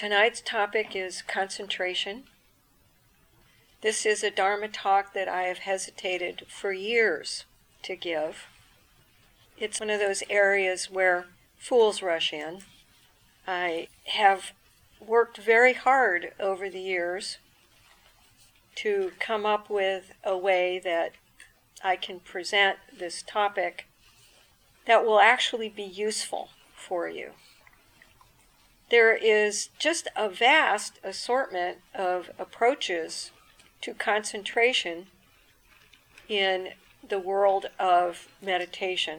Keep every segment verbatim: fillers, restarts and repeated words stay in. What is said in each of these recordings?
Tonight's topic is concentration. This is a Dharma talk that I have hesitated for years to give. It's one of those areas where fools rush in. I have worked very hard over the years to come up with a way that I can present this topic that will actually be useful for you. There is just a vast assortment of approaches to concentration in the world of meditation.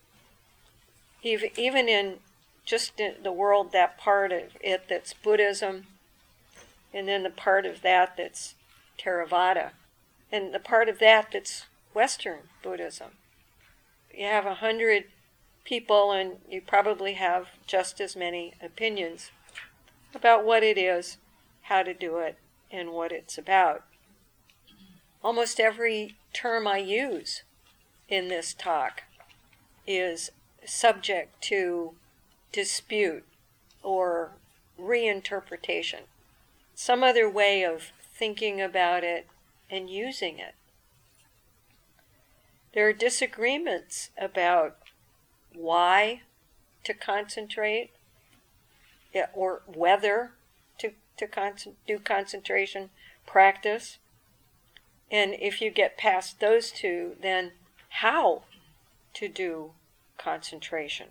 Even in just in the world, that part of it that's Buddhism, and then the part of that that's Theravada, and the part of that that's Western Buddhism. You have a hundred people and you probably have just as many opinions about what it is, how to do it, and what it's about. Almost every term I use in this talk is subject to dispute or reinterpretation, some other way of thinking about it and using it. There are disagreements about why to concentrate, or whether to, to con- do concentration practice. And if you get past those two, then how to do concentration.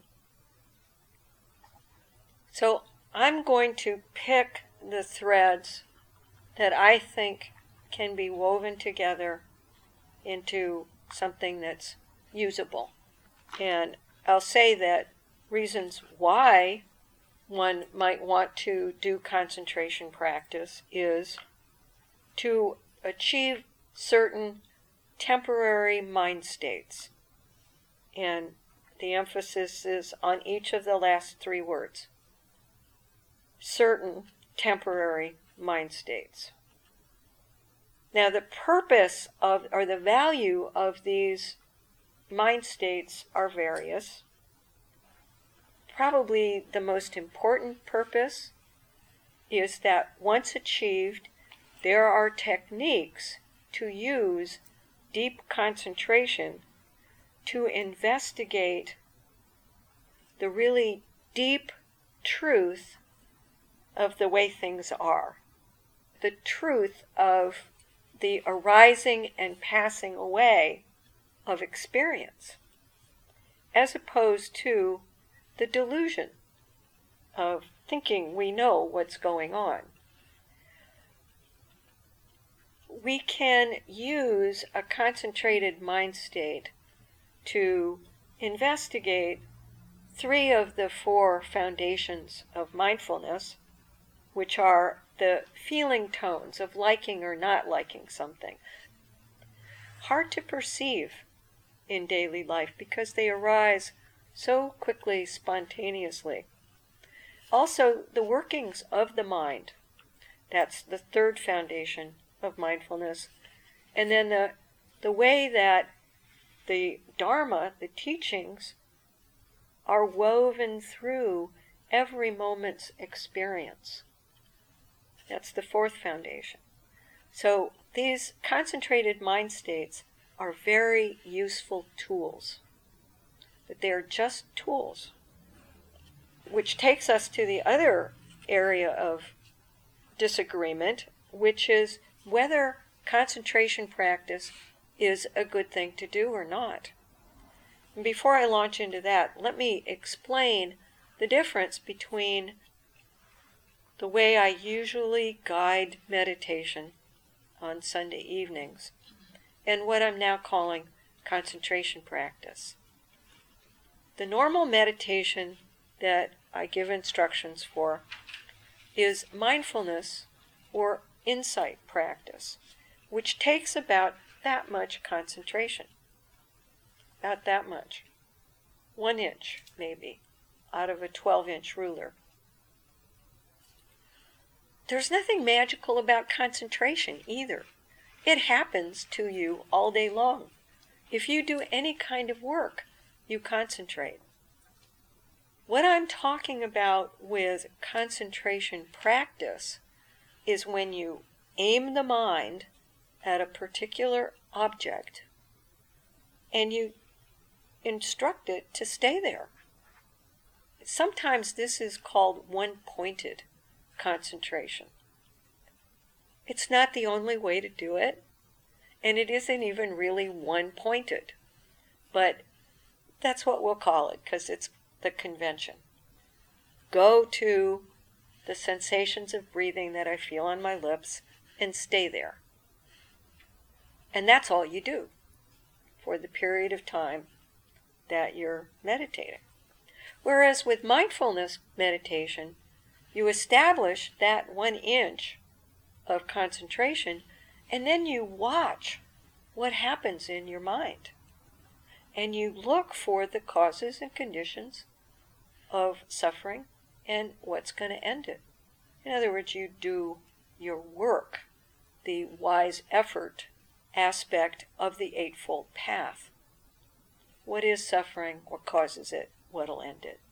So I'm going to pick the threads that I think can be woven together into something that's usable. And I'll say that reasons why one might want to do concentration practice is to achieve certain temporary mind states. And the emphasis is on each of the last three words. Certain temporary mind states. Now the purpose of, or the value of these mind states are various. Probably the most important purpose is that once achieved, there are techniques to use deep concentration to investigate the really deep truth of the way things are, the truth of the arising and passing away of experience, as opposed to the delusion of thinking we know what's going on. We can use a concentrated mind state to investigate three of the four foundations of mindfulness, which are the feeling tones of liking or not liking something. Hard to perceive in daily life because they arise so quickly, spontaneously. Also, the workings of the mind. That's the third foundation of mindfulness. And then the, the way that the Dharma, the teachings, are woven through every moment's experience. That's the fourth foundation. So these concentrated mind states are very useful tools. But they're just tools. Which takes us to the other area of disagreement, which is whether concentration practice is a good thing to do or not. And before I launch into that, let me explain the difference between the way I usually guide meditation on Sunday evenings and what I'm now calling concentration practice. The normal meditation that I give instructions for is mindfulness or insight practice, which takes about that much concentration. About that much. One inch, maybe, out of a twelve-inch ruler. There's nothing magical about concentration either. It happens to you all day long. If you do any kind of work, you concentrate. What I'm talking about with concentration practice is when you aim the mind at a particular object and you instruct it to stay there. Sometimes this is called one-pointed concentration. It's not the only way to do it, and it isn't even really one-pointed, but that's what we'll call it because it's the convention. Go to the sensations of breathing that I feel on my lips and stay there. And that's all you do for the period of time that you're meditating. Whereas with mindfulness meditation, you establish that one inch of concentration and then you watch what happens in your mind. And you look for the causes and conditions of suffering and what's going to end it. In other words, you do your work, the wise effort aspect of the Eightfold Path. What is suffering? What causes it? What'll end it?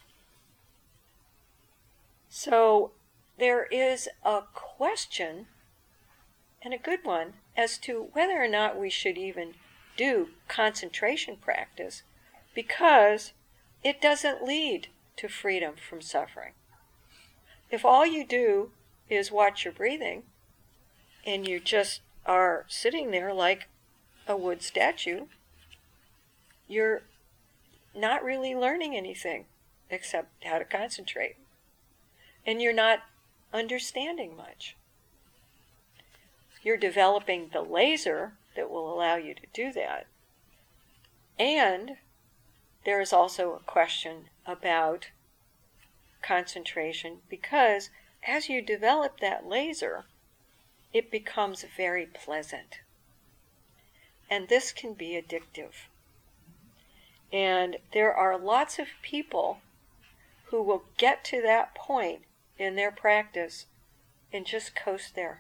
So there is a question, and a good one, as to whether or not we should even do concentration practice, because it doesn't lead to freedom from suffering. If all you do is watch your breathing, and you just are sitting there like a wood statue, you're not really learning anything except how to concentrate. And you're not understanding much. You're developing the laser that will allow you to do that. And there is also a question about concentration, because as you develop that laser, it becomes very pleasant. And this can be addictive. And there are lots of people who will get to that point in their practice and just coast there.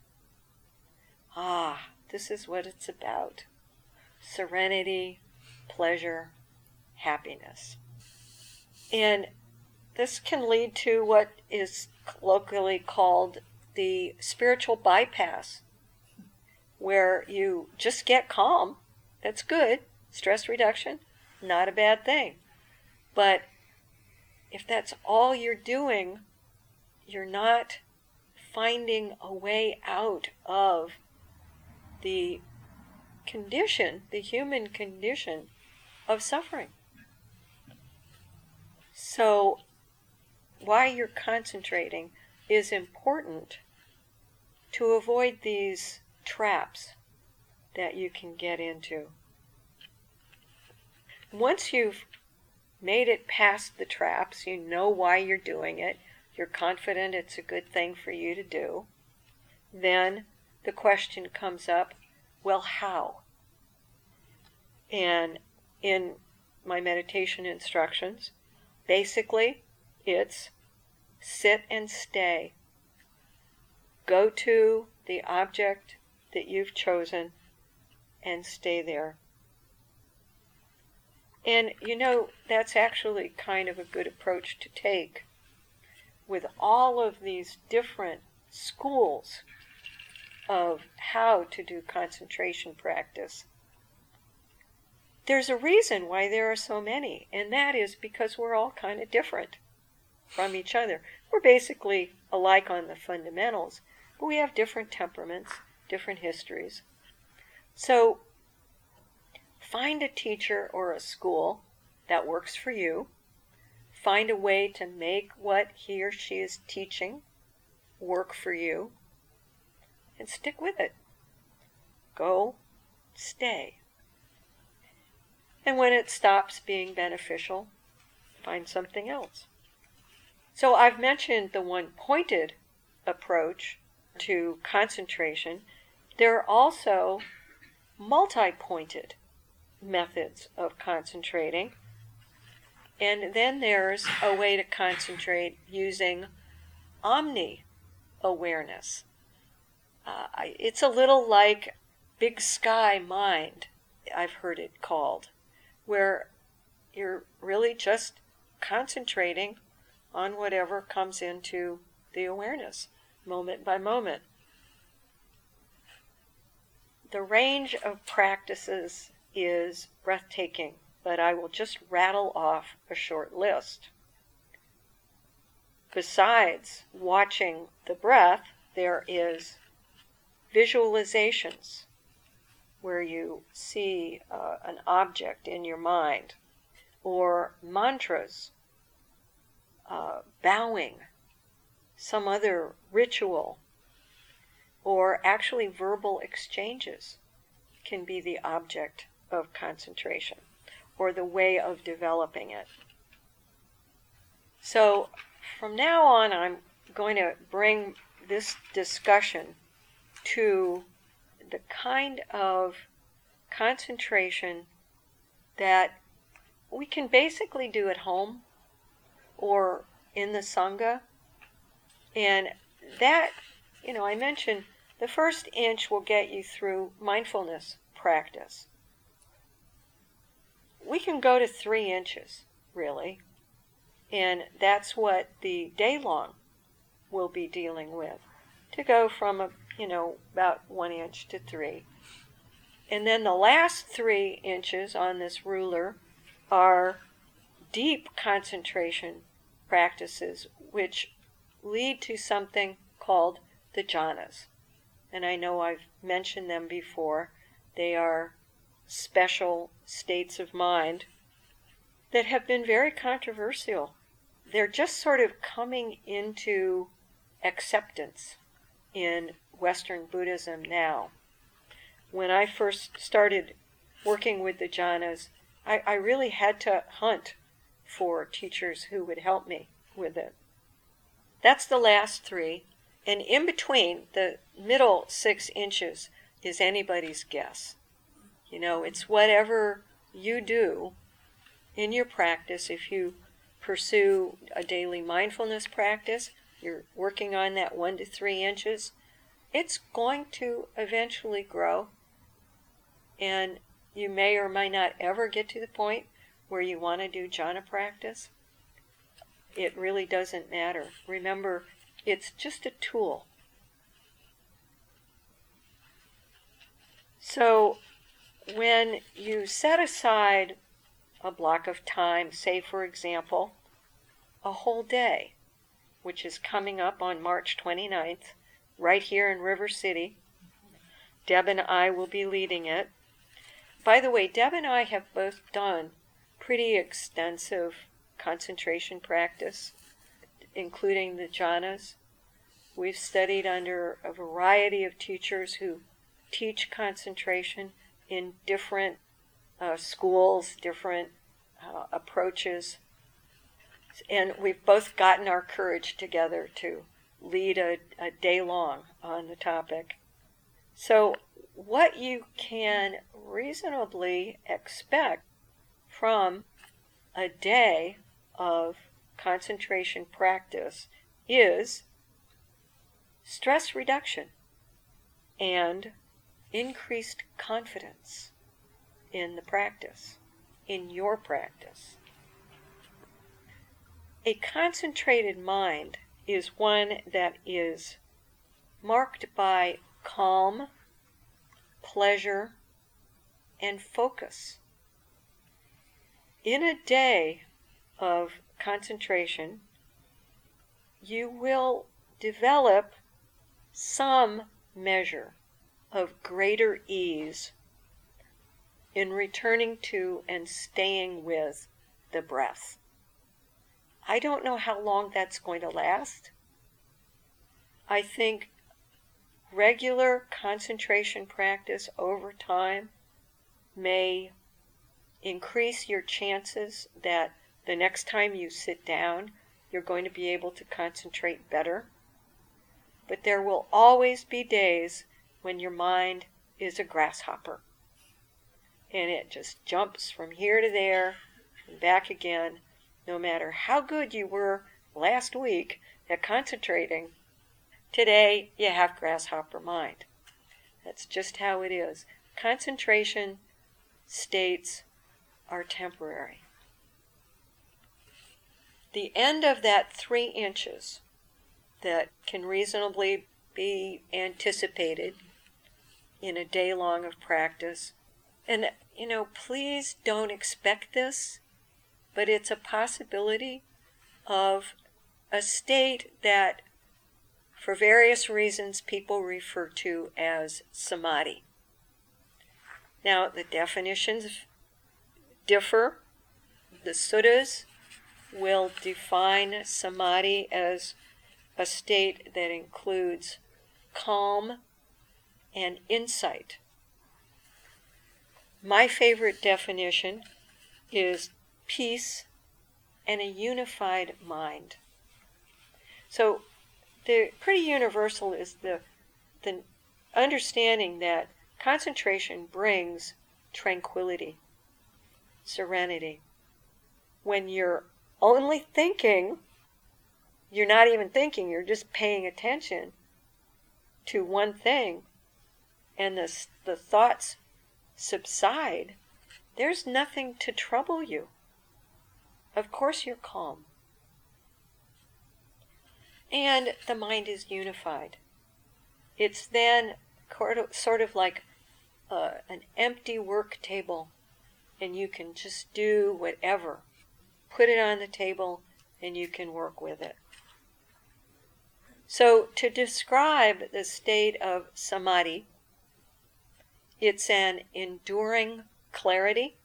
Ah, this is what it's about. Serenity, pleasure, happiness. And this can lead to what is colloquially called the spiritual bypass, where you just get calm. That's good. Stress reduction, not a bad thing. But if that's all you're doing, you're not finding a way out of the condition, the human condition of suffering. So, why you're concentrating is important to avoid these traps that you can get into. Once you've made it past the traps, you know why you're doing it, you're confident it's a good thing for you to do, then the question comes up, well, how? And in my meditation instructions, basically, it's sit and stay. Go to the object that you've chosen and stay there. And you know, that's actually kind of a good approach to take with all of these different schools of how to do concentration practice. There's a reason why there are so many, and that is because we're all kind of different from each other. We're basically alike on the fundamentals, but we have different temperaments, different histories. So find a teacher or a school that works for you. Find a way to make what he or she is teaching work for you, and stick with it. Go, stay. And when it stops being beneficial, find something else. So I've mentioned the one-pointed approach to concentration. There are also multi-pointed methods of concentrating. And then there's a way to concentrate using omni-awareness. Uh, it's a little like big sky mind, I've heard it called, where you're really just concentrating on whatever comes into the awareness, moment by moment. The range of practices is breathtaking, but I will just rattle off a short list. Besides watching the breath, there is visualizations, where you see uh, an object in your mind, or mantras, uh, bowing, some other ritual, or actually verbal exchanges can be the object of concentration, or the way of developing it. So from now on, I'm going to bring this discussion to the kind of concentration that we can basically do at home or in the Sangha. And that, you know, I mentioned the first inch will get you through mindfulness practice. We can go to three inches, really. And that's what the day long will be dealing with. To go from, a, you know, about one inch to three. And then the last three inches on this ruler are deep concentration practices, which lead to something called the jhanas. And I know I've mentioned them before. They are special states of mind that have been very controversial. They're just sort of coming into acceptance in Western Buddhism now. When I first started working with the jhanas, I, I really had to hunt for teachers who would help me with it. That's the last three. And in between, the middle six inches is anybody's guess. You know, it's whatever you do in your practice. If you pursue a daily mindfulness practice, you're working on that one to three inches, it's going to eventually grow. And you may or may not ever get to the point where you want to do jhana practice. It really doesn't matter. Remember, it's just a tool. So when you set aside a block of time, say for example, a whole day, which is coming up on March twenty-ninth, right here in River City. Deb and I will be leading it. By the way, Deb and I have both done pretty extensive concentration practice, including the jhanas. We've studied under a variety of teachers who teach concentration in different uh, schools, different uh, approaches. And we've both gotten our courage together to lead a, a day long on the topic. So what you can reasonably expect from a day of concentration practice is stress reduction and increased confidence in the practice, in your practice. A concentrated mind is one that is marked by calm, pleasure, and focus. In a day of concentration, you will develop some measure of greater ease in returning to and staying with the breath. I don't know how long that's going to last. I think regular concentration practice over time may increase your chances that the next time you sit down, you're going to be able to concentrate better. But there will always be days when your mind is a grasshopper. And it just jumps from here to there and back again. No matter how good you were last week at concentrating, today you have grasshopper mind. That's just how it is. Concentration states are temporary. the end of that three inches that can reasonably be anticipated in a day long of practice. And, you know, please don't expect this, but it's a possibility of a state that, for various reasons, people refer to as samadhi. Now, the definitions differ. The suttas will define samadhi as a state that includes calm and insight. My favorite definition is peace and a unified mind. So the pretty universal is the, the understanding that concentration brings tranquility, serenity. When you're only thinking, you're not even thinking, you're just paying attention to one thing, and the, the thoughts subside, there's nothing to trouble you. Of course you're calm. And the mind is unified. It's then sort of like uh, an empty work table, and you can just do whatever. Put it on the table, and you can work with it. So to describe the state of samadhi, it's an enduring clarity.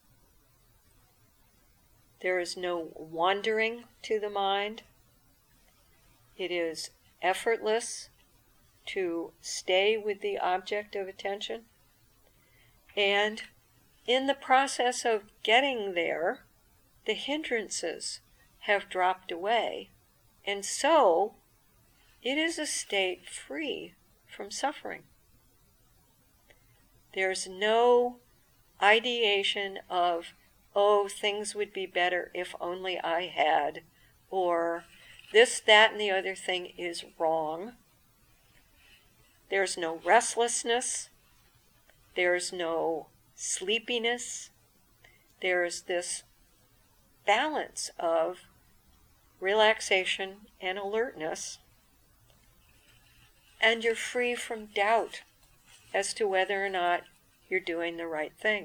There is no wandering to the mind. It is effortless to stay with the object of attention. And in the process of getting there, the hindrances have dropped away. And so, it is a state free from suffering. There's no ideation of, oh, things would be better if only I had, or this, that, and the other thing is wrong. There's no restlessness. There's no sleepiness. There's this balance of relaxation and alertness. And you're free from doubt as to whether or not you're doing the right thing.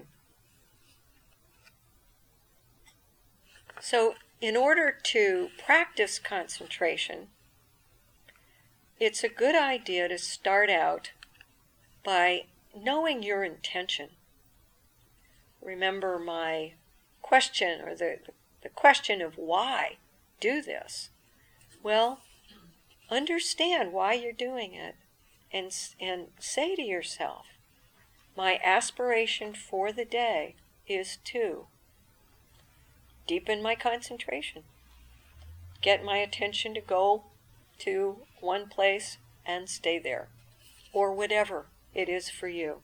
So, in order to practice concentration, it's a good idea to start out by knowing your intention. Remember my question, or the, the question of why do this? Well, understand why you're doing it, and, and say to yourself, my aspiration for the day is to deepen my concentration, get my attention to go to one place and stay there, or whatever it is for you.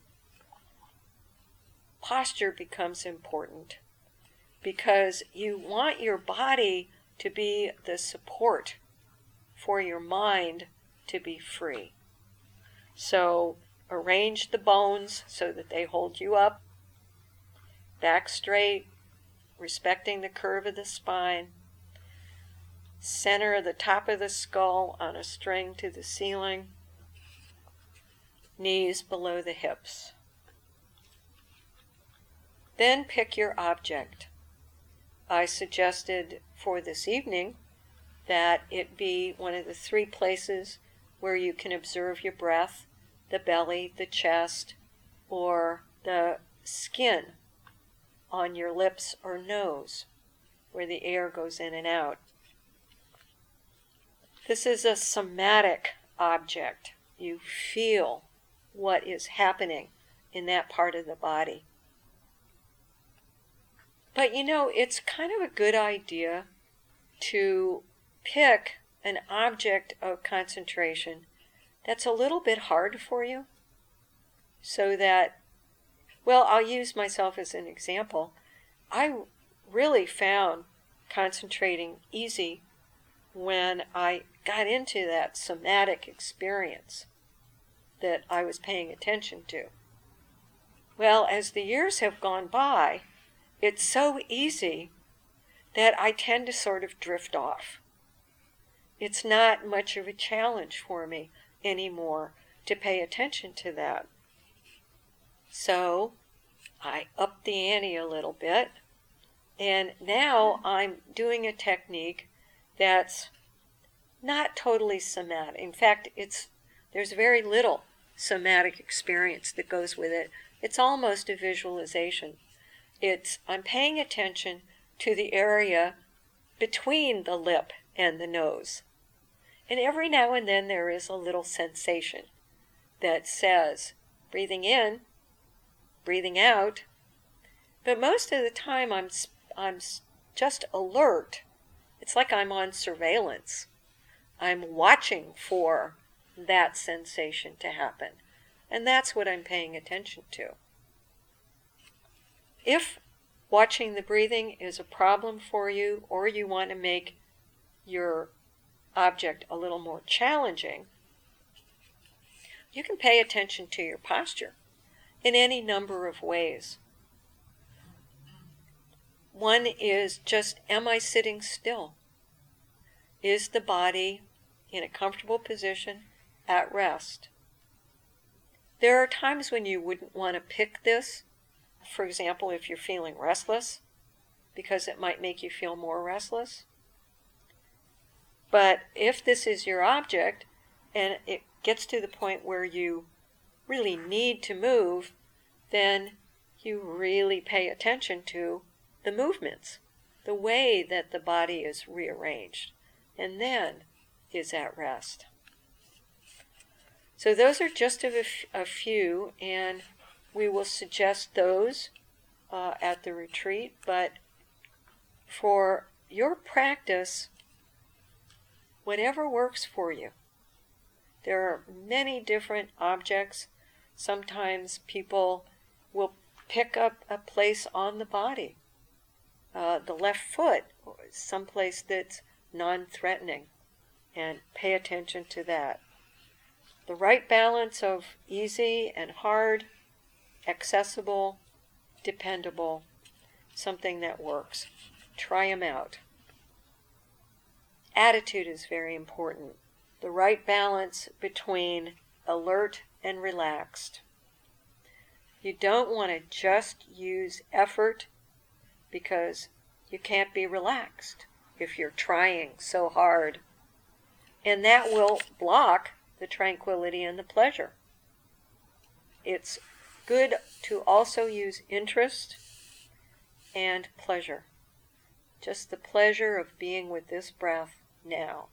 Posture becomes important because you want your body to be the support for your mind to be free. So arrange the bones so that they hold you up, back straight, respecting the curve of the spine, center of the top of the skull on a string to the ceiling, knees below the hips. Then pick your object. I suggested for this evening that it be one of the three places where you can observe your breath: the belly, the chest, or the skin on your lips or nose, where the air goes in and out. This is a somatic object. You feel what is happening in that part of the body. But you know, it's kind of a good idea to pick an object of concentration that's a little bit hard for you, so that, well, I'll use myself as an example. I really found concentrating easy when I got into that somatic experience that I was paying attention to. Well, as the years have gone by, it's so easy that I tend to sort of drift off. It's not much of a challenge for me anymore to pay attention to that. So I upped the ante a little bit, and now I'm doing a technique that's not totally somatic. In fact, it's there's very little somatic experience that goes with it. It's almost a visualization. It's I'm paying attention to the area between the lip and the nose. And every now and then there is a little sensation that says, breathing in, breathing out. But most of the time I'm, I'm just alert. It's like I'm on surveillance. I'm watching for that sensation to happen. And that's what I'm paying attention to. If watching the breathing is a problem for you, or you want to make your object a little more challenging, you can pay attention to your posture in any number of ways. One is just, am I sitting still? Is the body in a comfortable position at rest? There are times when you wouldn't want to pick this. For example, if you're feeling restless, because it might make you feel more restless. But if this is your object, and it gets to the point where you really need to move, then you really pay attention to the movements, the way that the body is rearranged, and then is at rest. So those are just a, a few, and we will suggest those uh, at the retreat. But for your practice, whatever works for you. There are many different objects. Sometimes people will pick up a place on the body. Uh, the left foot, someplace that's non-threatening, and pay attention to that. The right balance of easy and hard, accessible, dependable, something that works. Try them out. Attitude is very important. The right balance between alert and relaxed. You don't want to just use effort, because you can't be relaxed if you're trying so hard. And that will block the tranquility and the pleasure. It's good to also use interest and pleasure. Just the pleasure of being with this breath now.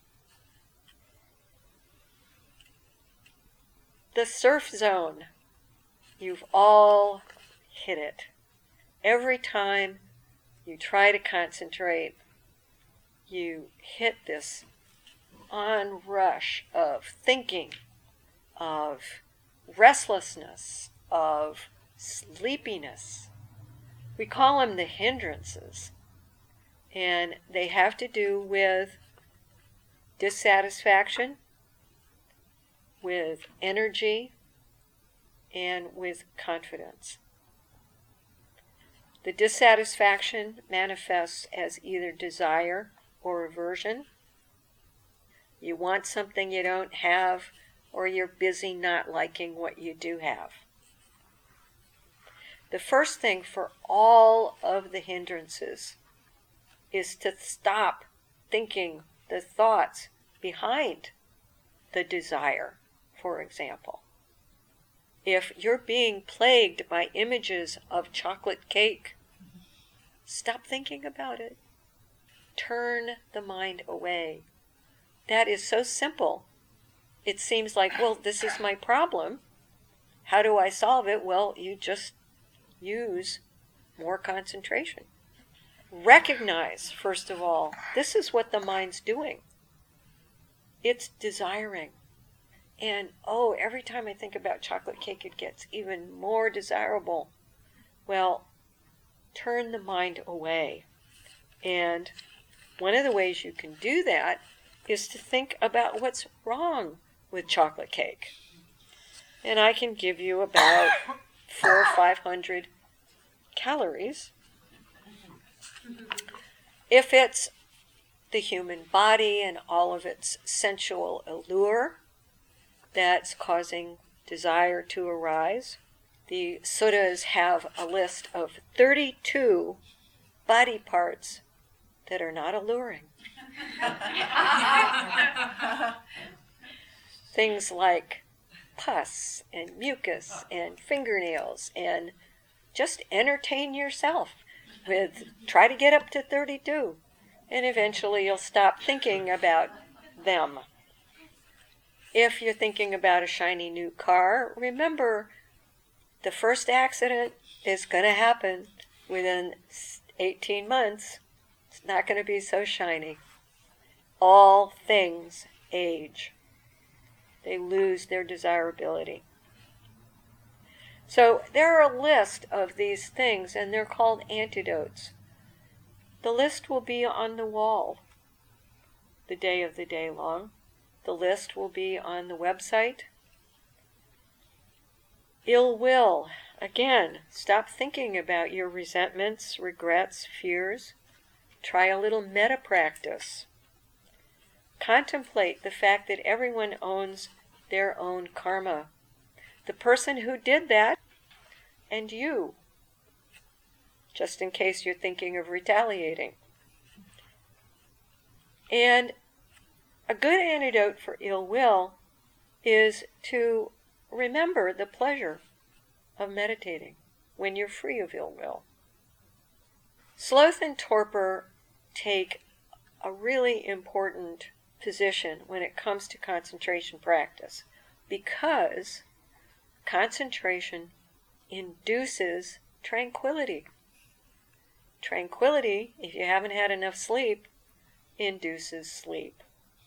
The surf zone. You've all hit it. Every time you try to concentrate, you hit this onrush of thinking, of restlessness, of sleepiness. We call them the hindrances. And they have to do with dissatisfaction, with energy, and with confidence. The dissatisfaction manifests as either desire or aversion. You want something you don't have, or you're busy not liking what you do have. The first thing for all of the hindrances is to stop thinking the thoughts behind the desire, for example. If you're being plagued by images of chocolate cake, stop thinking about it. Turn the mind away. That is so simple. It seems like, well, this is my problem. How do I solve it? Well, you just use more concentration. Recognize, first of all, this is what the mind's doing. It's desiring. And, oh, every time I think about chocolate cake, it gets even more desirable. Well, turn the mind away. And one of the ways you can do that is to think about what's wrong with chocolate cake. And I can give you about four or five hundred calories. If it's the human body and all of its sensual allure that's causing desire to arise, the suttas have a list of thirty-two body parts that are not alluring. Things like pus and mucus and fingernails, and just entertain yourself with, try to get up to thirty-two, and eventually you'll stop thinking about them. If you're thinking about a shiny new car, remember the first accident is going to happen within eighteen months. It's not going to be so shiny. All things age. They lose their desirability. So there are a list of these things, and they're called antidotes. The list will be on the wall the day of the day long. The list will be on the website. Ill will. Again, stop thinking about your resentments, regrets, fears. Try a little metta practice. Contemplate the fact that everyone owns their own karma. The person who did that, and you, just in case you're thinking of retaliating. And a good antidote for ill will is to remember the pleasure of meditating when you're free of ill will. Sloth and torpor take a really important position when it comes to concentration practice, because concentration induces tranquility. Tranquility, if you haven't had enough sleep, induces sleep.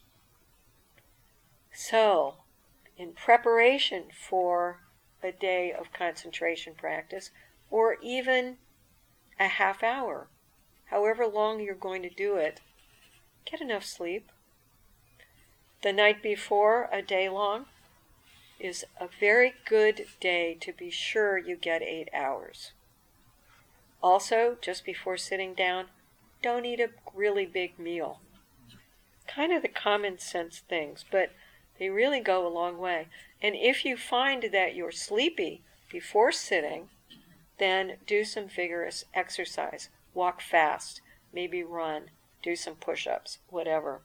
So, in preparation for a day of concentration practice, or even a half hour, however long you're going to do it, get enough sleep. The night before, a day long, is a very good day to be sure you get eight hours. Also, just before sitting down, don't eat a really big meal. Kind of the common sense things, but they really go a long way. And if you find that you're sleepy before sitting, then do some vigorous exercise. Walk fast, maybe run, do some push-ups, whatever.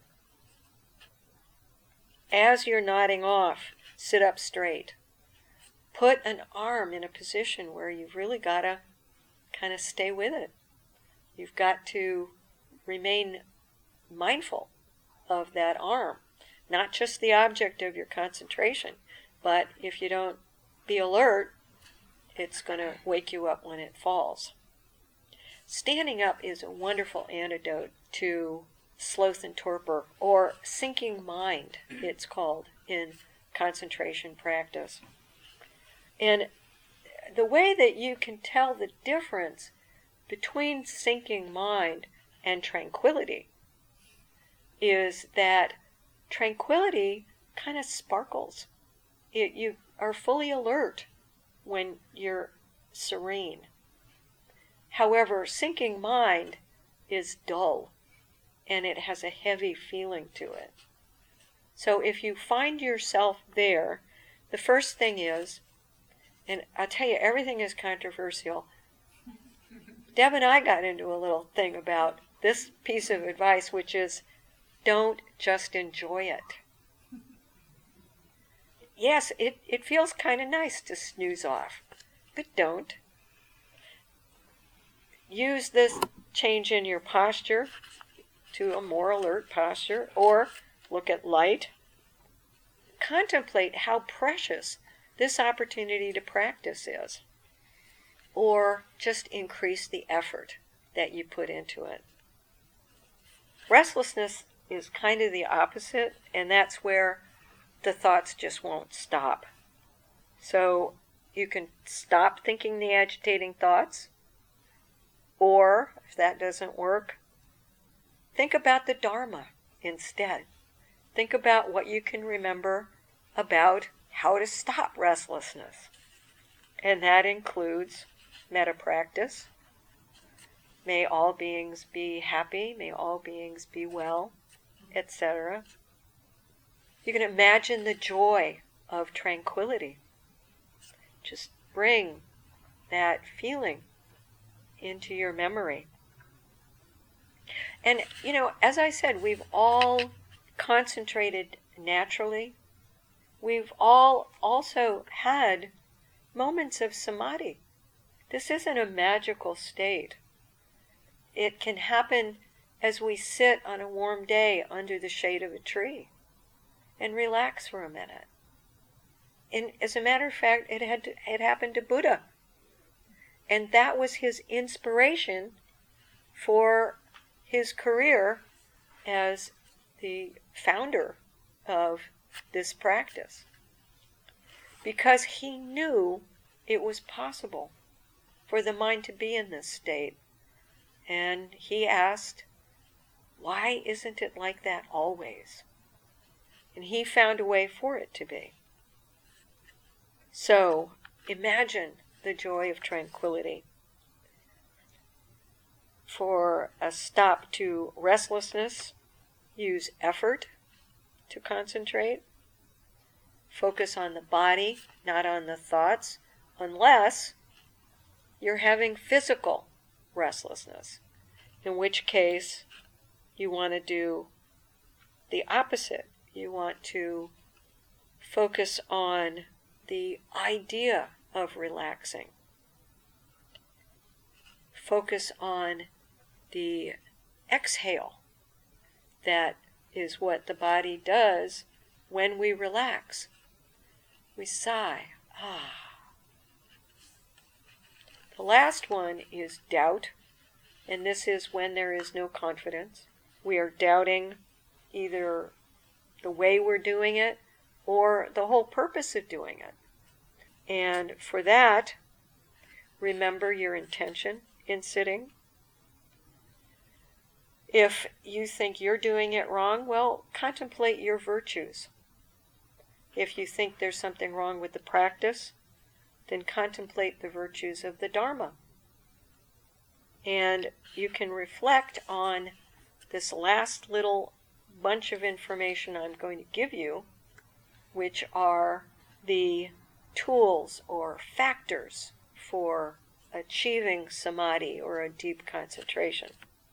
As you're nodding off, sit up straight. Put an arm in a position where you've really got to kind of stay with it. You've got to remain mindful of that arm, not just the object of your concentration, but if you don't be alert, it's going to wake you up when it falls. Standing up is a wonderful antidote to sloth and torpor, or sinking mind, it's called in concentration practice. And the way that you can tell the difference between sinking mind and tranquility is that tranquility kind of sparkles. It, you are fully alert when you're serene. However, sinking mind is dull, and it has a heavy feeling to it. So if you find yourself there, the first thing is, and I'll tell you, everything is controversial. Deb and I got into a little thing about this piece of advice, which is, don't just enjoy it. Yes, it, it feels kind of nice to snooze off, but don't. Use this change in your posture to a more alert posture, or look at light. Contemplate how precious this opportunity to practice is, or just increase the effort that you put into it. Restlessness is kind of the opposite, and that's where the thoughts just won't stop. So you can stop thinking the agitating thoughts, or if that doesn't work, think about the Dharma instead. Think about what you can remember about how to stop restlessness. And that includes metta practice, May all beings be happy, may all beings be well, et cetera. You can imagine the joy of tranquility. Just bring that feeling into your memory. And, you know, as I said, we've all concentrated naturally. We've all also had moments of samadhi. This isn't a magical state. It can happen as we sit on a warm day under the shade of a tree and relax for a minute. And as a matter of fact, it had to, it happened to Buddha. And that was his inspiration for his career as the founder of this practice. Because he knew it was possible for the mind to be in this state. And he asked, why isn't it like that always? And he found a way for it to be. So, imagine the joy of tranquility. For a stop to restlessness, use effort to concentrate. Focus on the body, not on the thoughts, unless you're having physical restlessness, in which case you want to do the opposite. You want to focus on the idea of relaxing. Focus on the exhale. That is what the body does when we relax. We sigh. Ah. The last one is doubt, and this is when there is no confidence. We are doubting either the way we're doing it or the whole purpose of doing it. And for that, remember your intention in sitting. If you think you're doing it wrong, well, contemplate your virtues. If you think there's something wrong with the practice, then contemplate the virtues of the Dharma. And you can reflect on this last little bunch of information I'm going to give you, which are the tools or factors for achieving samadhi or a deep concentration.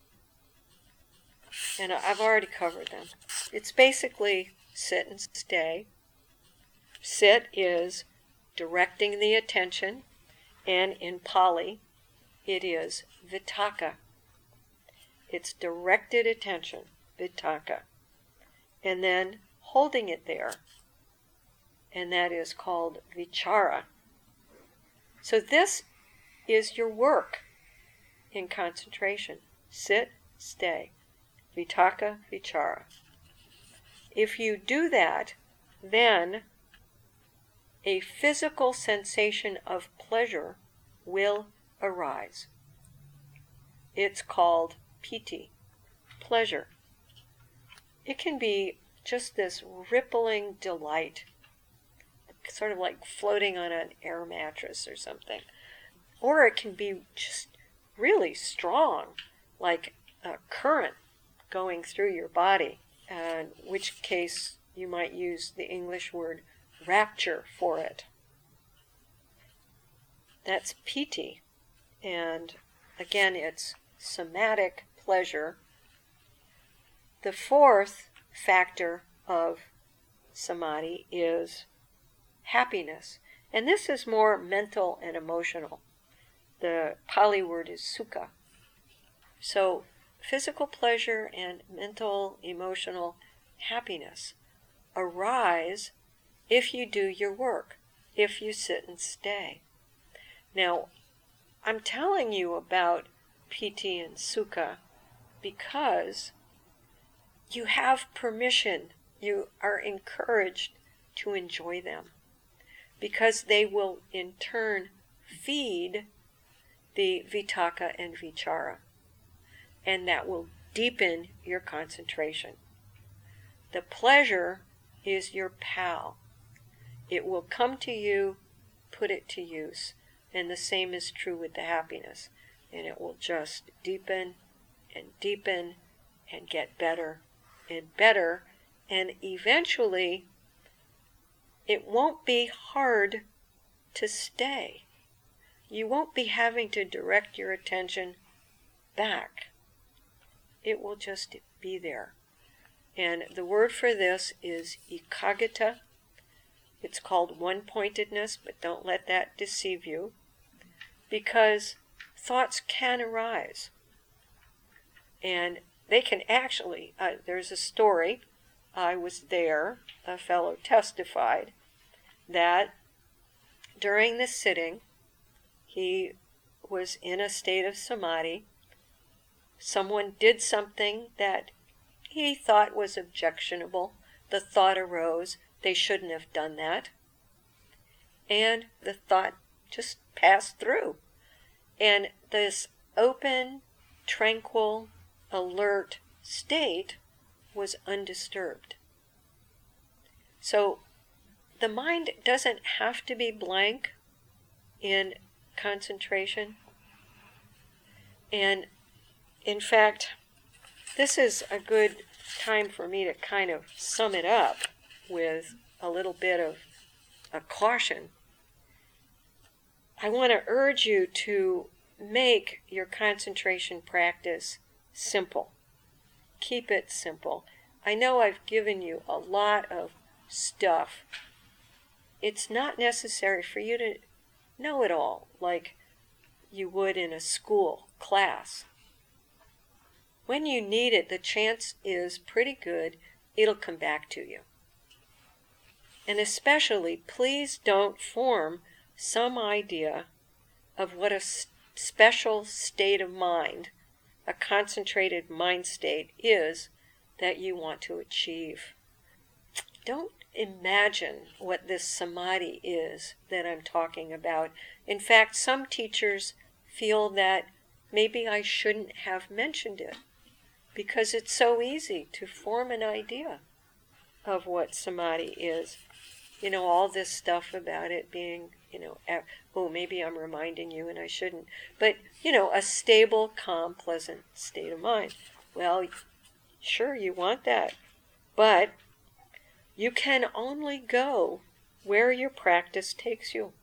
And I've already covered them. It's basically sit and stay. Sit is directing the attention, and in Pali, it is vitakka. It's directed attention, vitakka. And then holding it there, and that is called vichara. So this is your work in concentration. Sit, stay. Vitakka, vichara. If you do that, then a physical sensation of pleasure will arise. It's called piti, pleasure. It can be just this rippling delight, sort of like floating on an air mattress or something. Or it can be just really strong, like a current going through your body, in which case you might use the English word rapture for it. That's piti. And again, it's somatic pleasure. The fourth factor of samadhi is happiness. And this is more mental and emotional. The Pali word is sukha. So physical pleasure and mental, emotional happiness arise if you do your work, if you sit and stay. Now, I'm telling you about piti and sukha because you have permission, you are encouraged to enjoy them, because they will in turn feed the vitakka and vichara, and that will deepen your concentration. The pleasure is your pal. It will come to you, put it to use. And the same is true with the happiness. and it will just deepen and deepen and get better and better, and eventually it won't be hard to stay. You won't be having to direct your attention back. It will just be there. And the word for this is ekaggata. It's called one-pointedness, but don't let that deceive you, because thoughts can arise. And they can actually, uh, there's a story, I was there, a fellow testified, that during the sitting, he was in a state of samadhi. Someone did something that he thought was objectionable. The thought arose, they shouldn't have done that. And the thought just passed through. And this open, tranquil, alert state was undisturbed. So the mind doesn't have to be blank in concentration. And in fact, this is a good time for me to kind of sum it up with a little bit of a caution. I want to urge you to make your concentration practice simple. Keep it simple. I know I've given you a lot of stuff. It's not necessary for you to know it all like you would in a school class. When you need it, the chance is pretty good it'll come back to you. And especially, please don't form some idea of what a special state of mind, a concentrated mind state is that you want to achieve. Don't imagine what this samadhi is that I'm talking about. In fact, some teachers feel that maybe I shouldn't have mentioned it, because it's so easy to form an idea of what samadhi is. You know, all this stuff about it being, you know, oh, maybe I'm reminding you and I shouldn't. But, you know, a stable, calm, pleasant state of mind. Well, sure, you want that. But you can only go where your practice takes you.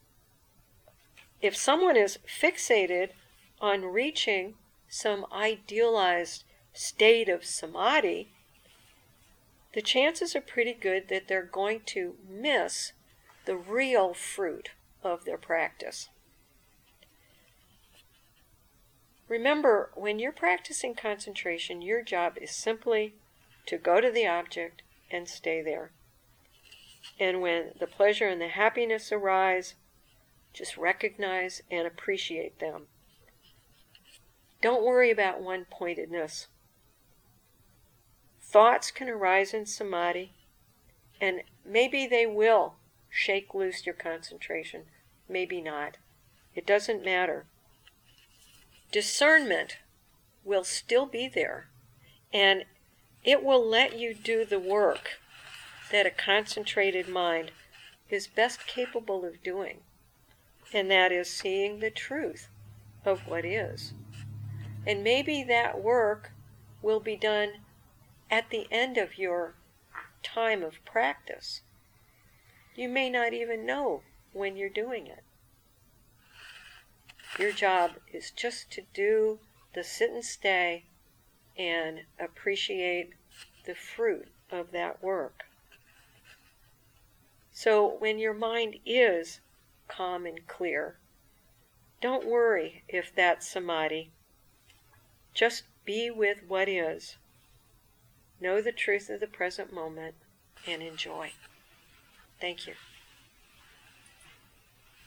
If someone is fixated on reaching some idealized state of samadhi, the chances are pretty good that they're going to miss the real fruit of their practice. Remember, when you're practicing concentration, your job is simply to go to the object and stay there. And when the pleasure and the happiness arise, just recognize and appreciate them. Don't worry about one-pointedness. Thoughts can arise in samadhi, and maybe they will shake loose your concentration, maybe not. It doesn't matter. Discernment will still be there, and it will let you do the work that a concentrated mind is best capable of doing, and that is seeing the truth of what is. And maybe that work will be done at the end of your time of practice. You may not even know when you're doing it. Your job is just to do the sit and stay and appreciate the fruit of that work. So when your mind is calm and clear, don't worry if that's samadhi. Just be with what is. Know the truth of the present moment and enjoy. Thank you.